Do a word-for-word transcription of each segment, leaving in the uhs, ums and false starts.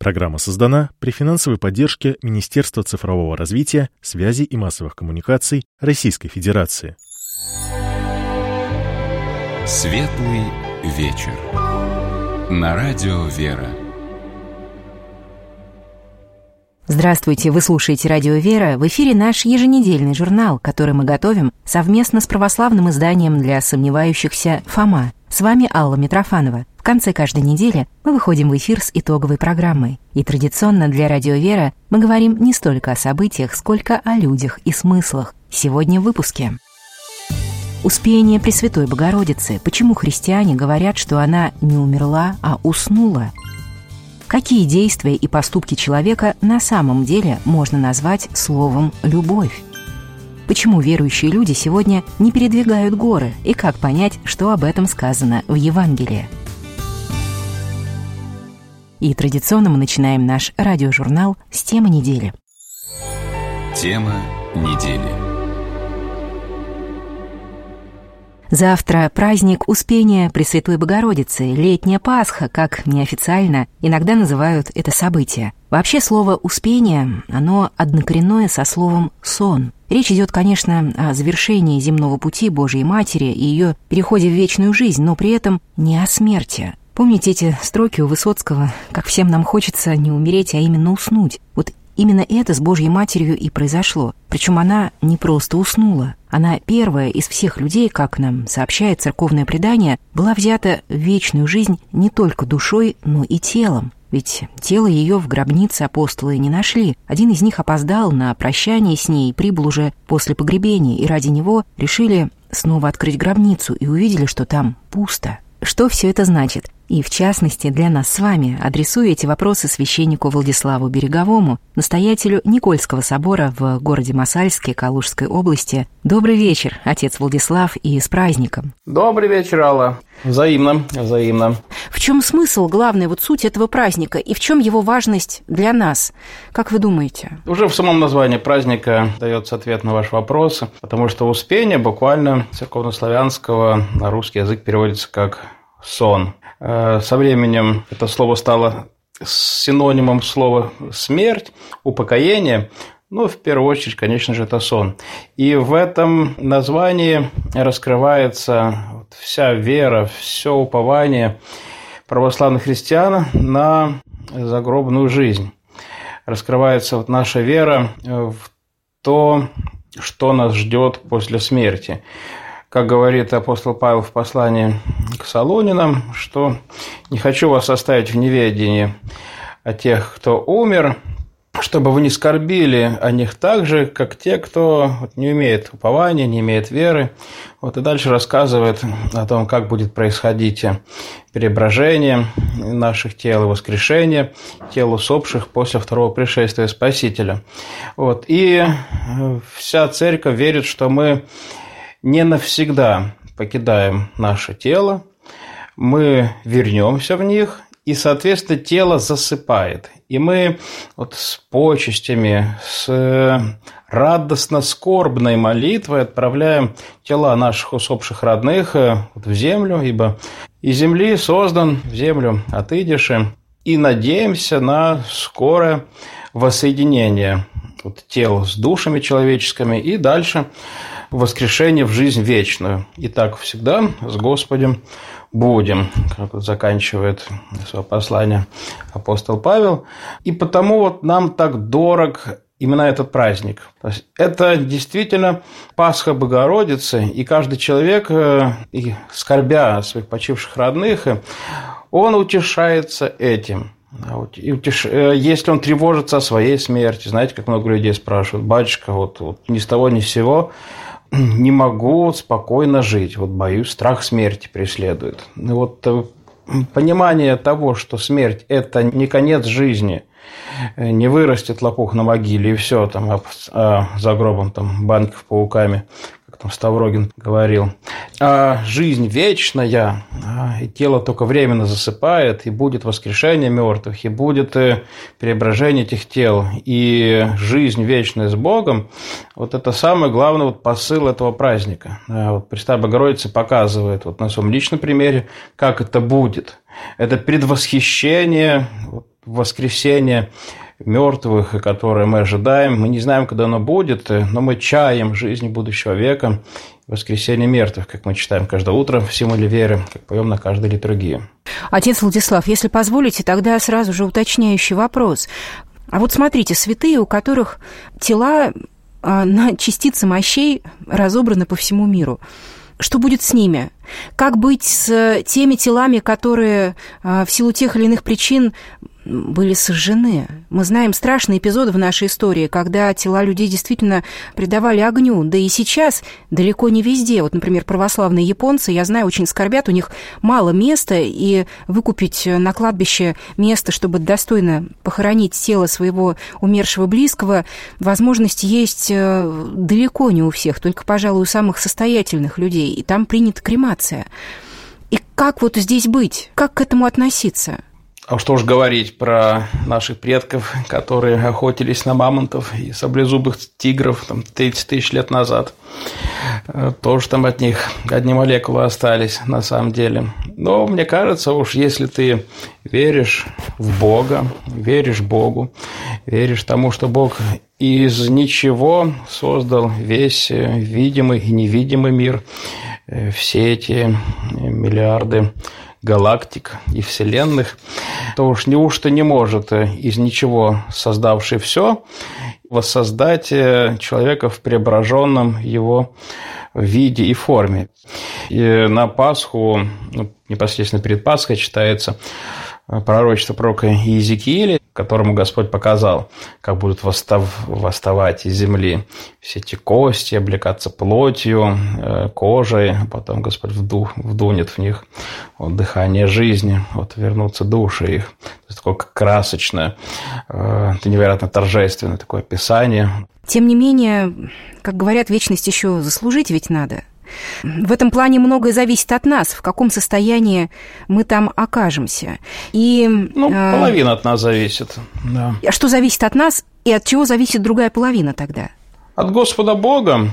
Программа создана при финансовой поддержке Министерства цифрового развития, связи и массовых коммуникаций Российской Федерации. Светлый вечер. На радио «Вера». Здравствуйте, вы слушаете «Радио Вера». В эфире наш еженедельный журнал, который мы готовим совместно с православным изданием для сомневающихся «Фома». С вами Алла Митрофанова. В конце каждой недели мы выходим в эфир с итоговой программой. И традиционно для «Радио Вера» мы говорим не столько о событиях, сколько о людях и смыслах. Сегодня в выпуске. Успение Пресвятой Богородицы. Почему христиане говорят, что она не умерла, а уснула? Какие действия и поступки человека на самом деле можно назвать словом «любовь»? Почему верующие люди сегодня не передвигают горы? И как понять, что об этом сказано в Евангелии? И традиционно мы начинаем наш радиожурнал с темы недели. Тема недели. Завтра праздник Успения Пресвятой Богородицы, летняя Пасха, как неофициально иногда называют это событие. Вообще слово «успение», оно однокоренное со словом «сон». Речь идет, конечно, о завершении земного пути Божией Матери и ее переходе в вечную жизнь, но при этом не о смерти. Помните эти строки у Высоцкого «Как всем нам хочется не умереть, а именно уснуть». Вот именно это с Божьей Матерью и произошло. Причем она не просто уснула. Она первая из всех людей, как нам сообщает церковное предание, была взята в вечную жизнь не только душой, но и телом. Ведь тело ее в гробнице апостолы не нашли. Один из них опоздал на прощание с ней и прибыл уже после погребения, и ради него решили снова открыть гробницу и увидели, что там пусто. Что все это значит? И, в частности, для нас с вами адресую эти вопросы священнику Владиславу Береговому, настоятелю Никольского собора в городе Мосальске Калужской области. Добрый вечер, отец Владислав, и с праздником. Добрый вечер, Алла. Взаимно, взаимно. В чем смысл, главная вот суть этого праздника, и в чем его важность для нас? Как вы думаете? Уже в самом названии праздника дается ответ на ваш вопрос, потому что «успение» буквально церковнославянского на русский язык переводится как «сон». Со временем это слово стало синонимом слова «смерть», «упокоение». Ну, в первую очередь, конечно же, это сон. И в этом названии раскрывается вся вера, все упование православных христиан на загробную жизнь. Раскрывается вот наша вера в то, что нас ждет после смерти. Как говорит апостол Павел в послании к Солунянам, что «не хочу вас оставить в неведении о тех, кто умер, чтобы вы не скорбили о них так же, как те, кто не имеет упования, не имеет веры». Вот и дальше рассказывает о том, как будет происходить преображение наших тел и воскрешение тел усопших после второго пришествия Спасителя. Вот. И вся церковь верит, что мы не навсегда покидаем наше тело, мы вернемся в них, и, соответственно, тело засыпает. И мы вот с почестями, с радостно-скорбной молитвой отправляем тела наших усопших родных в землю, ибо из земли создан, в землю отыдешь, и надеемся на скорое воссоединение вот тел с душами человеческими и дальше воскрешение в жизнь вечную. И так всегда с Господем будем, как вот заканчивает свое послание апостол Павел. И потому вот нам так дорог именно этот праздник. То есть это действительно Пасха Богородицы, и каждый человек, и скорбя о своих почивших родных, он утешается этим. И утеш... Если он тревожится о своей смерти, знаете, как много людей спрашивают: батюшка, вот, вот ни с того ни с сего не могу спокойно жить, вот боюсь, страх смерти преследует. Вот понимание того, что смерть – это не конец жизни, не вырастет лопух на могиле и все, там, а, а за гробом там банков пауками, как там Ставрогин говорил. А жизнь вечная, и тело только временно засыпает, и будет воскрешение мертвых, и будет преображение этих тел, и жизнь вечная с Богом. Вот это самый главный вот посыл этого праздника. Вот Пресвятая Богородица показывает вот на своем личном примере, как это будет. Это предвосхищение воскресение мертвых, которое мы ожидаем. Мы не знаем, когда оно будет, но мы чаем жизни будущего века, воскресение мертвых, как мы читаем каждое утро в символе веры, как поем на каждой литургии. Отец Владислав, если позволите, тогда сразу же уточняющий вопрос. А вот смотрите, святые, у которых тела на частицы мощей разобраны по всему миру. Что будет с ними? Как быть с теми телами, которые в силу тех или иных причин были сожжены? Мы знаем страшные эпизоды в нашей истории, когда тела людей действительно предавали огню. Да и сейчас далеко не везде. Вот, например, православные японцы, я знаю, очень скорбят, у них мало места, и выкупить на кладбище место, чтобы достойно похоронить тело своего умершего близкого, возможность есть далеко не у всех, только, пожалуй, у самых состоятельных людей. И там принята кремация. И как вот здесь быть? Как к этому относиться? А что уж говорить про наших предков, которые охотились на мамонтов и саблезубых тигров там, тридцать тысяч лет назад. Тоже там от них одни молекулы остались на самом деле. Но мне кажется, уж если ты веришь в Бога, веришь Богу, веришь тому, что Бог из ничего создал весь видимый и невидимый мир, все эти миллиарды галактик и вселенных, то уж неужто не может из ничего создавший все воссоздать человека в преображенном его виде и форме. И на Пасху, ну, непосредственно перед Пасхой читается пророчество пророка Иезекииля, которому Господь показал, как будут восстав... восставать из земли все эти кости, облекаться плотью, кожей, потом Господь вду... вдунет в них вот, дыхание жизни, вот, вернутся души их. То есть такое красочное, это невероятно торжественное такое описание. Тем не менее, как говорят, вечность еще заслужить ведь надо. В этом плане многое зависит от нас, в каком состоянии мы там окажемся. И, ну, половина э... от нас зависит. Да. А что зависит от нас и от чего зависит другая половина тогда? От Господа Бога.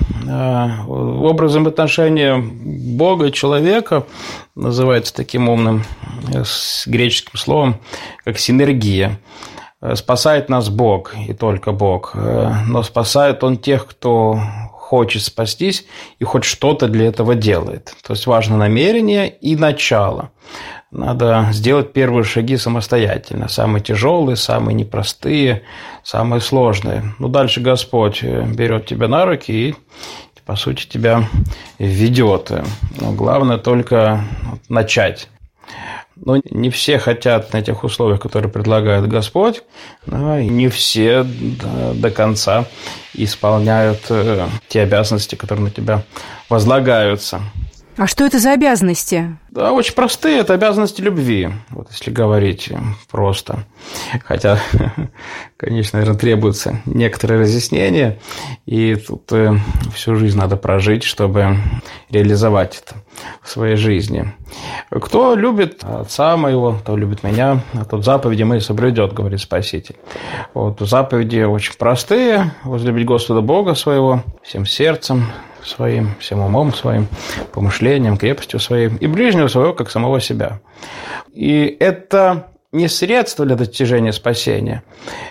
Образом отношения Бога и человека называется таким умным с греческим словом, как синергия. Спасает нас Бог, и только Бог. Но спасает Он тех, кто хочет спастись и хоть что-то для этого делает. То есть важно намерение и начало. Надо сделать первые шаги самостоятельно. Самые тяжелые, самые непростые, самые сложные. Но дальше Господь берет тебя на руки и, по сути, тебя ведет. Но главное только начать. Но не все хотят на тех условиях, которые предлагает Господь, но и не все до, до конца исполняют те обязанности, которые на тебя возлагаются. А что это за обязанности? Да, очень простые. Это обязанности любви, вот если говорить просто. Хотя, конечно, наверное, требуется некоторое разъяснение, и тут всю жизнь надо прожить, чтобы реализовать это в своей жизни. Кто любит отца моего, кто любит меня, тот заповеди мои соблюдет, говорит Спаситель. Вот, заповеди очень простые. Возлюбить Господа Бога своего всем сердцем своим, всем умом своим, помышлением, крепостью своим, и ближнего своего, как самого себя. И это не средство для достижения спасения,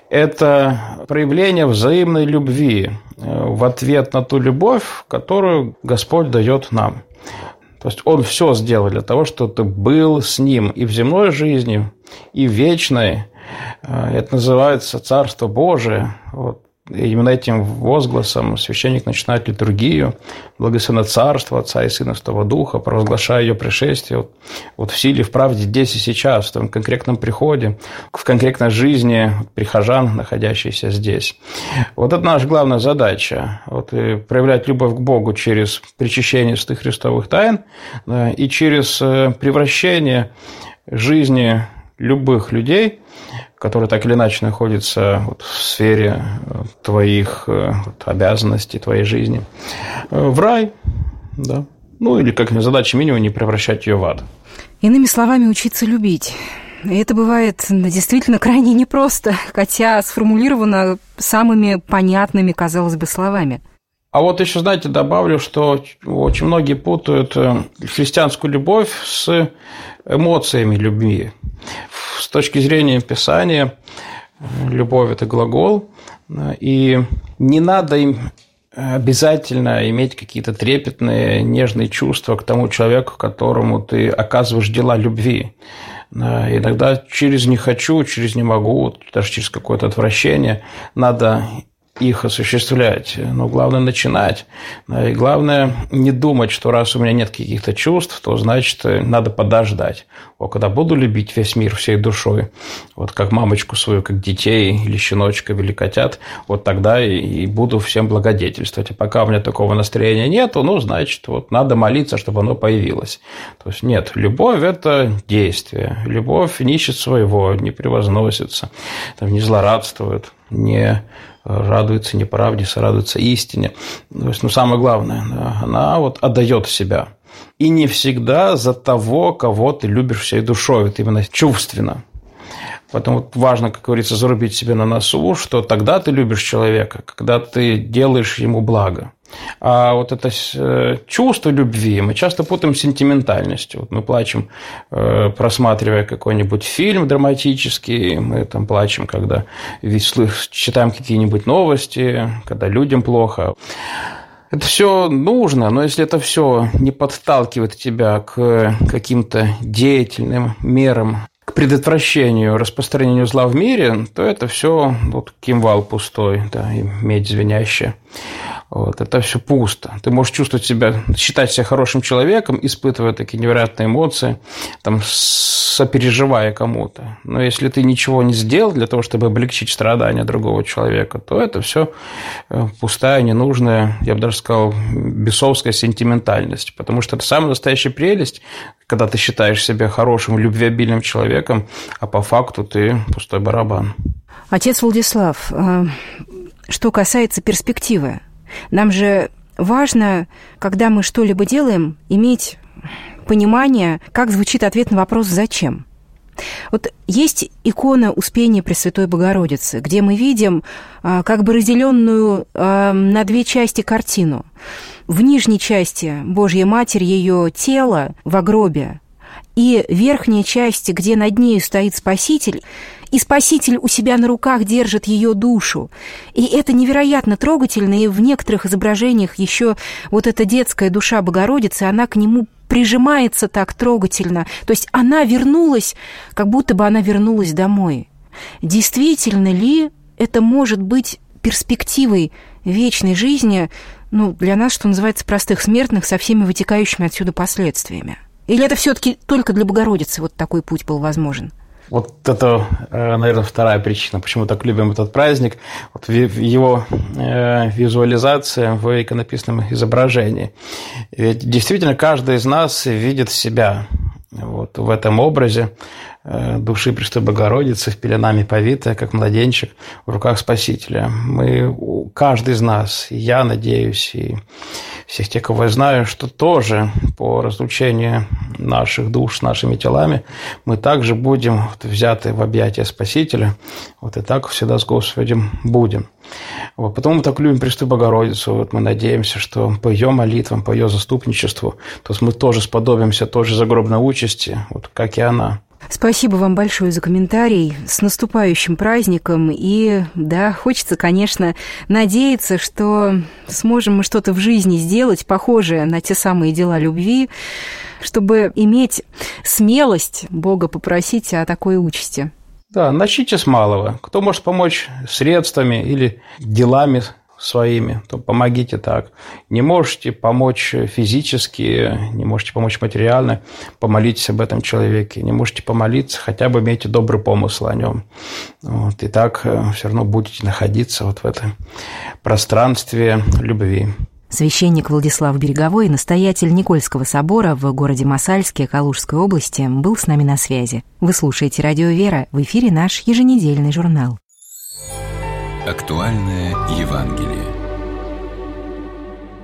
это проявление взаимной любви в ответ на ту любовь, которую Господь дает нам. То есть Он все сделал для того, чтобы ты был с Ним и в земной жизни, и в вечной. Это называется Царство Божие. Вот. И именно этим возгласом священник начинает литургию, благословенно Царство Отца и Сына Святого Духа, провозглашая ее пришествие вот, вот в силе, в правде, здесь и сейчас, в том конкретном приходе, в конкретной жизни прихожан, находящихся здесь. Вот это наша главная задача вот, – проявлять любовь к Богу через причащение святых христовых тайн да, и через превращение жизни любых людей, которые так или иначе находятся вот в сфере твоих вот, обязанностей, твоей жизни, в рай, да. Ну, или как задача минимум не превращать ее в ад. Иными словами, учиться любить. И это бывает действительно крайне непросто, хотя сформулировано самыми понятными, казалось бы, словами. А вот еще, знаете, добавлю, что очень многие путают христианскую любовь с эмоциями любви. С точки зрения Писания, любовь – это глагол, и не надо им обязательно иметь какие-то трепетные, нежные чувства к тому человеку, которому ты оказываешь дела любви. Иногда через «не хочу», через «не могу», даже через какое-то отвращение надо их осуществлять. Но главное начинать. И главное не думать, что раз у меня нет каких-то чувств, то значит надо подождать. О, когда буду любить весь мир всей душой, вот как мамочку свою, как детей, или щеночка, или котят, вот тогда и буду всем благодетельствовать. А пока у меня такого настроения нету, ну, значит, вот надо молиться, чтобы оно появилось. То есть нет, любовь – это действие. Любовь не ищет своего, не превозносится, там, не злорадствует, не радуется неправде, сорадуется истине. То есть, ну, самое главное, она вот отдает себя. И не всегда за того, кого ты любишь всей душой, это именно чувственно. Поэтому вот важно, как говорится, зарубить себе на носу, что тогда ты любишь человека, когда ты делаешь ему благо. А вот это чувство любви мы часто путаем с сентиментальностью. Вот мы плачем, просматривая какой-нибудь фильм драматический, мы там плачем, когда читаем какие-нибудь новости, когда людям плохо. Это все нужно, но если это все не подталкивает тебя к каким-то деятельным мерам, к предотвращению распространению зла в мире, то это все вот кимвал пустой, да, и медь звенящая. Вот, это все пусто. Ты можешь чувствовать себя, считать себя хорошим человеком, испытывая такие невероятные эмоции, там, сопереживая кому-то. Но если ты ничего не сделал для того, чтобы облегчить страдания другого человека, то это все пустая, ненужная, я бы даже сказал, бесовская сентиментальность. Потому что это самая настоящая прелесть, когда ты считаешь себя хорошим, любвеобильным человеком, а по факту ты пустой барабан. Отец Владислав, что касается перспективы, нам же важно, когда мы что-либо делаем, иметь понимание, как звучит ответ на вопрос «зачем?». Вот есть икона Успения Пресвятой Богородицы, где мы видим как бы разделенную на две части картину. В нижней части Божья Матерь, ее тело в гробе, и верхняя часть, где над нею стоит Спаситель, и Спаситель у себя на руках держит ее душу. И это невероятно трогательно, и в некоторых изображениях еще вот эта детская душа Богородицы, она к нему прижимается так трогательно. То есть она вернулась, как будто бы она вернулась домой. Действительно ли это может быть перспективой вечной жизни, ну, для нас, что называется, простых смертных, со всеми вытекающими отсюда последствиями? Или это все-таки только для Богородицы вот такой путь был возможен? Вот это, наверное, вторая причина, почему так любим этот праздник. Вот его визуализация в иконописном изображении. Ведь действительно каждый из нас видит себя вот в этом образе души Пресвятой Богородицы, в пеленами повитая, как младенчик, в руках Спасителя. Мы, каждый из нас, и я надеюсь, и всех тех, кого я знаю, что тоже по разлучению наших душ с нашими телами мы также будем вот взяты в объятия Спасителя, вот и так всегда с Господем будем. Вот, потому мы так любим Пресвятую Богородицу, вот мы надеемся, что по ее молитвам, по ее заступничеству, то есть мы тоже сподобимся тоже загробной участи, вот как и она. Спасибо вам большое за комментарий. С наступающим праздником. И, да, хочется, конечно, надеяться, что сможем мы что-то в жизни сделать, похожее на те самые дела любви, чтобы иметь смелость Бога попросить о такой участи. Да, начните с малого. Кто может помочь средствами или делами своими, то помогите так. Не можете помочь физически, не можете помочь материально, помолитесь об этом человеке. Не можете помолиться, хотя бы имейте добрый помысл о нем. Вот, и так все равно будете находиться вот в этом пространстве любви. Священник Владислав Береговой, настоятель Никольского собора в городе Мосальске Калужской области, был с нами на связи. Вы слушаете «Радио Вера», в эфире наш еженедельный журнал. Актуальное Евангелие.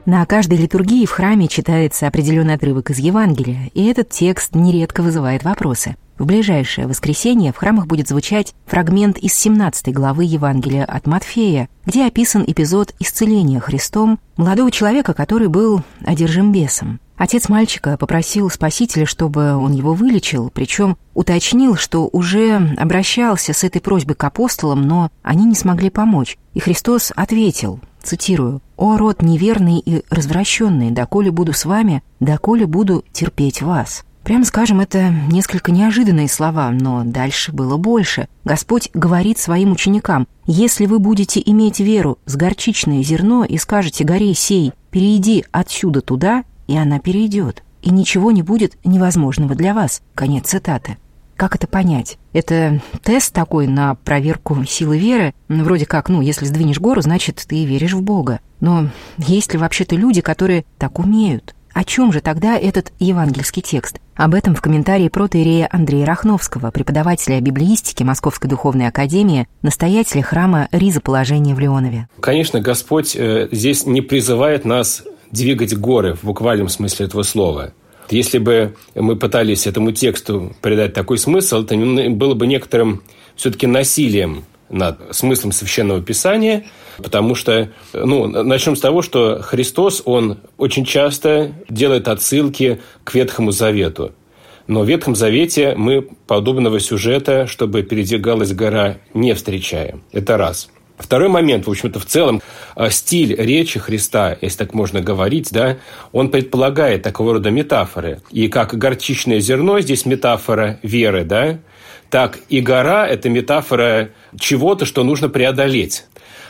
На каждой литургии в храме читается определенный отрывок из Евангелия, и этот текст нередко вызывает вопросы. В ближайшее воскресенье в храмах будет звучать фрагмент из семнадцатой главы Евангелия от Матфея, где описан эпизод исцеления Христом молодого человека, который был одержим бесом. Отец мальчика попросил Спасителя, чтобы он его вылечил, причем уточнил, что уже обращался с этой просьбой к апостолам, но они не смогли помочь. И Христос ответил, цитирую, «О, род неверный и развращенный, доколе буду с вами, доколе буду терпеть вас». Прямо скажем, это несколько неожиданные слова, но дальше было больше. Господь говорит своим ученикам, «Если вы будете иметь веру с горчичное зерно и скажете горе сей, перейди отсюда туда», и она перейдет, и ничего не будет невозможного для вас. Конец цитаты. Как это понять? Это тест такой на проверку силы веры. Вроде как, ну, если сдвинешь гору, значит, ты веришь в Бога. Но есть ли вообще-то люди, которые так умеют? О чем же тогда этот евангельский текст? Об этом в комментарии протоиерея Андрея Рахновского, преподавателя библеистики Московской духовной академии, настоятеля храма Ризоположения в Леонове. Конечно, Господь э, здесь не призывает нас двигать горы в буквальном смысле этого слова. Если бы мы пытались этому тексту придать такой смысл, это было бы некоторым все-таки насилием над смыслом Священного Писания, потому что, ну, начнем с того, что Христос, Он очень часто делает отсылки к Ветхому Завету. Но в Ветхом Завете мы подобного сюжета, чтобы передвигалась гора, не встречаем. Это раз. Второй момент, в общем-то, в целом, стиль речи Христа, если так можно говорить, да, он предполагает такого рода метафоры. И как горчичное зерно, здесь метафора веры, да, так и гора – это метафора чего-то, что нужно преодолеть.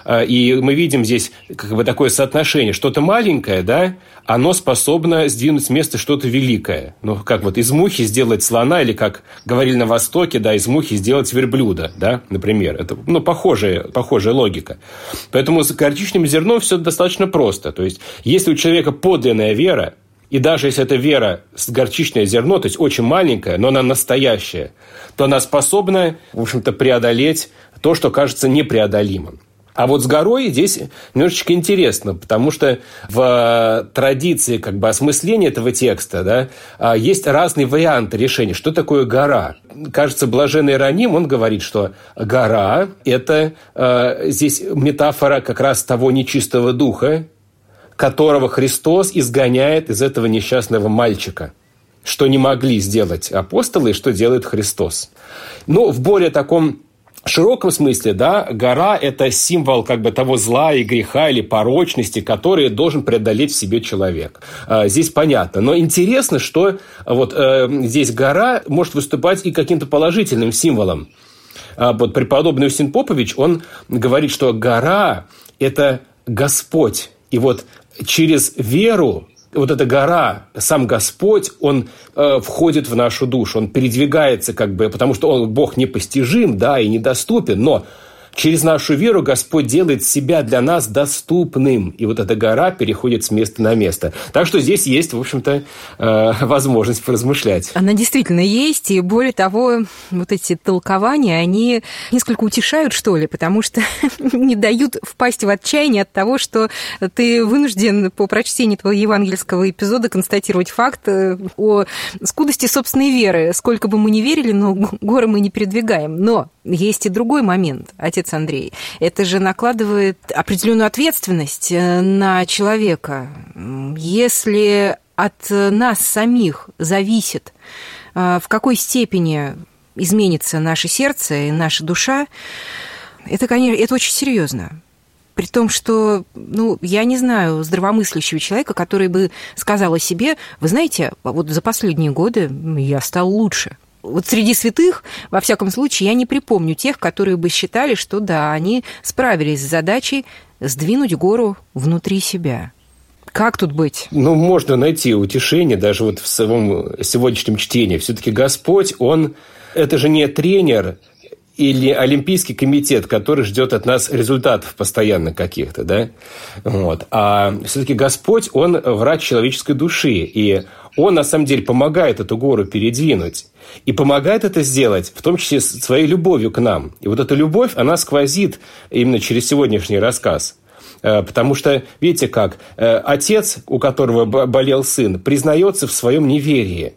И мы видим здесь как бы такое соотношение. Что-то маленькое, да, оно способно сдвинуть с места что-то великое. Ну, как вот из мухи сделать слона, или, как говорили на Востоке, да, из мухи сделать верблюда, да, например. Это, ну, похожая, похожая логика. Поэтому с горчичным зерном все достаточно просто. То есть, если у человека подлинная вера, и даже если это вера с горчичное зерно, то есть очень маленькая, но она настоящая, то она способна, в общем-то, преодолеть то, что кажется непреодолимым. А вот с горой здесь немножечко интересно, потому что в традиции как бы осмысления этого текста, да, есть разные варианты решения. Что такое гора? Кажется, блаженный Иероним, он говорит, что гора – это э, здесь метафора как раз того нечистого духа, которого Христос изгоняет из этого несчастного мальчика. Что не могли сделать апостолы, и что делает Христос. Но в более таком в широком смысле, да, гора – это символ как бы того зла и греха или порочности, который должен преодолеть в себе человек. Здесь понятно. Но интересно, что вот э, здесь гора может выступать и каким-то положительным символом. Вот преподобный Устин Попович, он говорит, что гора – это Господь. И вот через веру вот эта гора, сам Господь, Он э, входит в нашу душу, Он передвигается как бы, потому что Он, Бог непостижим, да, и недоступен, но через нашу веру Господь делает себя для нас доступным, и вот эта гора переходит с места на место. Так что здесь есть, в общем-то, э, возможность поразмышлять. Она действительно есть, и более того, вот эти толкования, они несколько утешают, что ли, потому что не дают впасть в отчаяние от того, что ты вынужден по прочтении твоего евангельского эпизода констатировать факт о скудости собственной веры. Сколько бы мы ни верили, но горы мы не передвигаем. Но есть и другой момент, отец Андрей. Это же накладывает определенную ответственность на человека. Если от нас самих зависит, в какой степени изменится наше сердце и наша душа, это, конечно, это очень серьезно. При том, что, ну, я не знаю здравомыслящего человека, который бы сказал о себе, вы знаете, вот за последние годы я стал лучше. Вот среди святых, во всяком случае, я не припомню тех, которые бы считали, что да, они справились с задачей сдвинуть гору внутри себя. Как тут быть? Ну, можно найти утешение даже вот в своем сегодняшнем чтении. Все-таки Господь, Он, это же не тренер или Олимпийский комитет, который ждет от нас результатов постоянно каких-то, да? Вот. А все-таки Господь, Он врач человеческой души, и Он, на самом деле, помогает эту гору передвинуть. И помогает это сделать, в том числе своей любовью к нам. И вот эта любовь, она сквозит именно через сегодняшний рассказ. Потому что, видите как, отец, у которого болел сын, признается в своем неверии.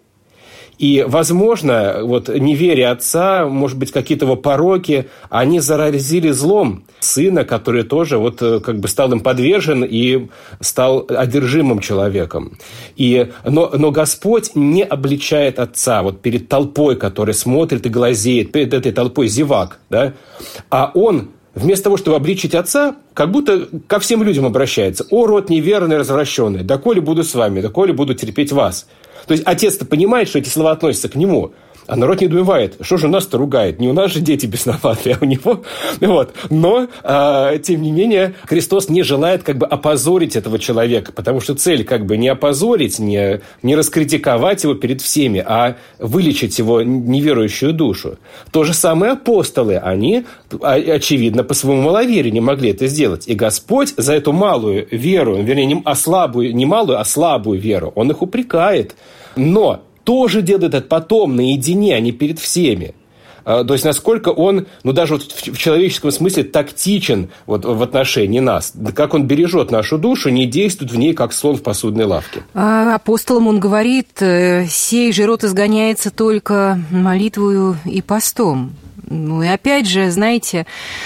И, возможно, вот неверие отца, может быть, какие-то его пороки, они заразили злом сына, который тоже вот как бы стал им подвержен и стал одержимым человеком. И, но, но Господь не обличает отца вот перед толпой, которая смотрит и глазеет, перед этой толпой зевак, да? А он, вместо того, чтобы обличить отца, как будто ко всем людям обращается. «О, род неверный, развращенный, доколе буду с вами, доколе буду терпеть вас». То есть отец-то понимает, что эти слова относятся к нему, а народ недоумевает, что же нас-то ругает? Не у нас же дети бесноватые, а у него. Вот. Но, э, тем не менее, Христос не желает как бы опозорить этого человека, потому что цель как бы не опозорить, не, не раскритиковать его перед всеми, а вылечить его неверующую душу. То же самое апостолы, они, очевидно, по своему маловерию не могли это сделать. И Господь за эту малую веру, вернее, не, а слабую, не малую, а слабую веру, Он их упрекает. Но тоже делает это потом, наедине, а не перед всеми. То есть, насколько он, ну, даже вот в человеческом смысле тактичен вот в отношении нас. Как он бережет нашу душу, не действует в ней, как слон в посудной лавке. А апостолам он говорит, сей же род изгоняется только молитвою и постом. Ну, и опять же, знаете...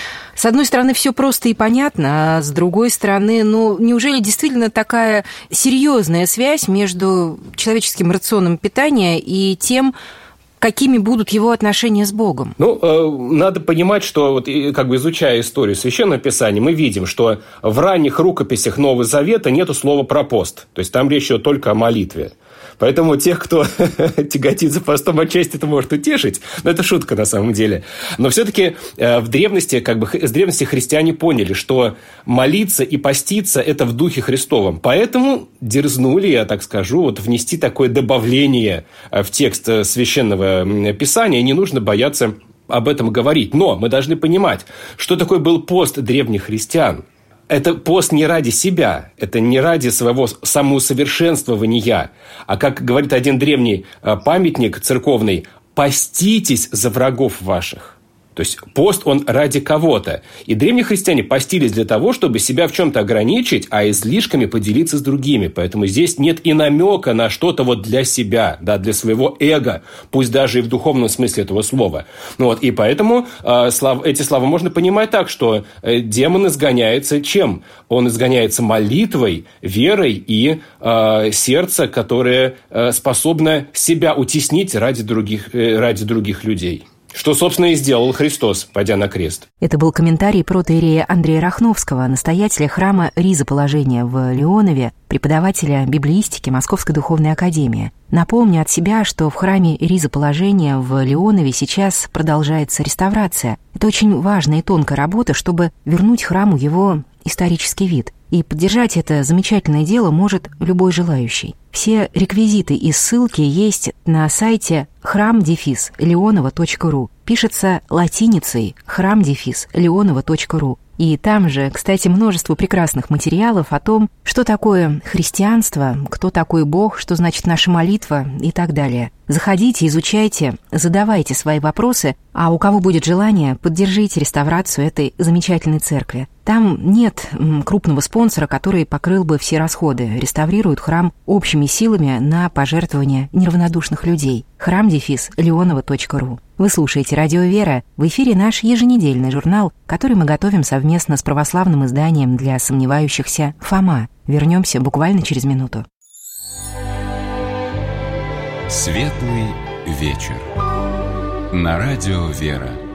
С одной стороны, все просто и понятно, а с другой стороны, ну, неужели действительно такая серьезная связь между человеческим рационом питания и тем, какими будут его отношения с Богом? Ну, э, надо понимать, что, вот, как бы изучая историю Священного Писания, мы видим, что в ранних рукописях Нового Завета нету слова про пост. То есть, там речь идет только о молитве. Поэтому тех, кто тяготит за постом, отчасти это может утешить. Но это шутка на самом деле. Но все-таки в древности, как бы, с древности христиане поняли, что молиться и поститься – это в Духе Христовом. Поэтому дерзнули, я так скажу, вот, внести такое добавление в текст Священного Писания. Не нужно бояться об этом говорить. Но мы должны понимать, что такое был пост древних христиан. Это пост не ради себя, это не ради своего самоусовершенствования, а, как говорит один древний памятник церковный, «поститесь за врагов ваших». То есть пост, он ради кого-то. И древние христиане постились для того, чтобы себя в чем-то ограничить, а излишками поделиться с другими. Поэтому здесь нет и намека на что-то вот для себя, да, для своего эго, пусть даже и в духовном смысле этого слова. Ну вот, и поэтому э, слав, эти слова можно понимать так, что э, демон изгоняется чем? Он изгоняется молитвой, верой и э, сердцем, которое э, способно себя утеснить ради других, э, ради других людей. Что, собственно, и сделал Христос, пойдя на крест. Это был комментарий протоиерея Андрея Рахновского, настоятеля храма Ризоположения в Леонове, преподавателя библеистики Московской духовной академии. Напомню от себя, что в храме Ризоположения в Леонове сейчас продолжается реставрация. Это очень важная и тонкая работа, чтобы вернуть храму его исторический вид. И поддержать это замечательное дело может любой желающий. Все реквизиты и ссылки есть на сайте храм дефис леонова точка ру. Пишется латиницей храм дефис леонова точка ру. И там же, кстати, множество прекрасных материалов о том, что такое христианство, кто такой Бог, что значит наша молитва и так далее. Заходите, изучайте, задавайте свои вопросы, а у кого будет желание, поддержите реставрацию этой замечательной церкви. Там нет крупного спонсора, который покрыл бы все расходы. Реставрируют храм общими силами на пожертвования неравнодушных людей. храм дефис леонова точка ру. Вы слушаете «Радио Вера». В эфире наш еженедельный журнал, который мы готовим совместно с православным изданием для сомневающихся «Фома». Вернемся буквально через минуту. Светлый вечер. На радио «Вера».